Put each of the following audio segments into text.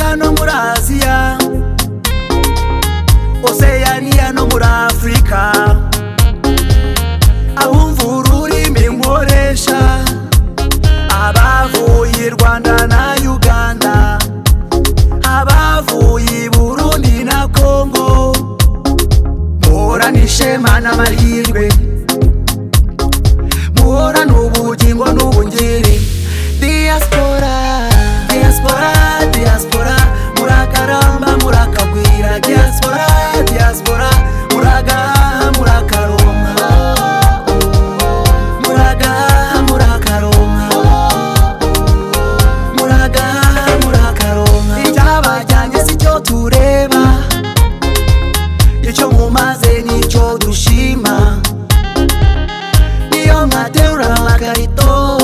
Amerika no muri Aziya, Oceania no muri Afrika, abumva ururimi nkoresha, abavuye Rwanda na Uganda, abavuye Burundi na Congo, muhorane ishema n'amahirwe, muhorane ubugingo n'ubungeri. Diaspora, diaspora, diaspora, murakaramba murakagwira. Diaspora, diaspora, muragaha murakaronka, muragaha murakaronka, muragaha murakaronka. Icyabajyanye si cyo tureba, icyo mumaze nicyo dushima. Niyo mwaterura amakarito,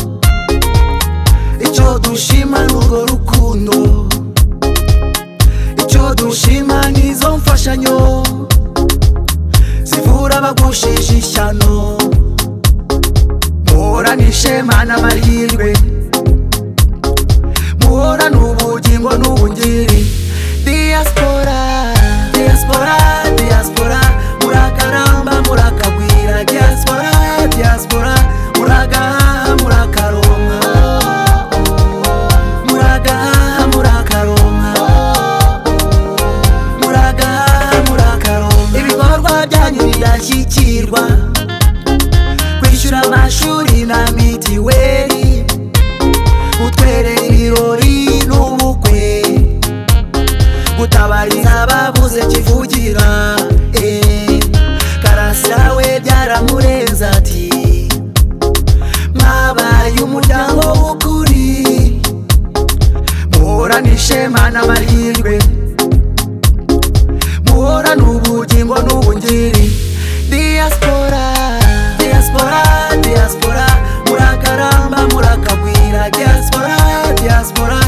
icyo dushima n'urwo rukundo, icyo dushima n'izo mfashanyo zivura abagushije ishyano. Muhorane ishema n'amahirwe, muhorane ubugingo n'ubungeri. Diaspora, diaspora, diaspora, murakaramba murakagwira. Diaspora, diaspora, muragaha murakaronka, muragaha murakaronka, muragaha murakaronka. Ibikorwa byanyu birashyikirwa, kwishyura amashuri na mitiweli, gutwerera ibirori n'ubukwe, gutabariza ababuze kivugira. Karasira we byaramurenze ati, mwabaye umuryango w'ukuri. Muhorane ishema n'amahirwe, muhorane ubugingo n'ubungeri. Diaspora, diaspora, diaspora, murakaramba murakagwira. Diaspora, diaspora,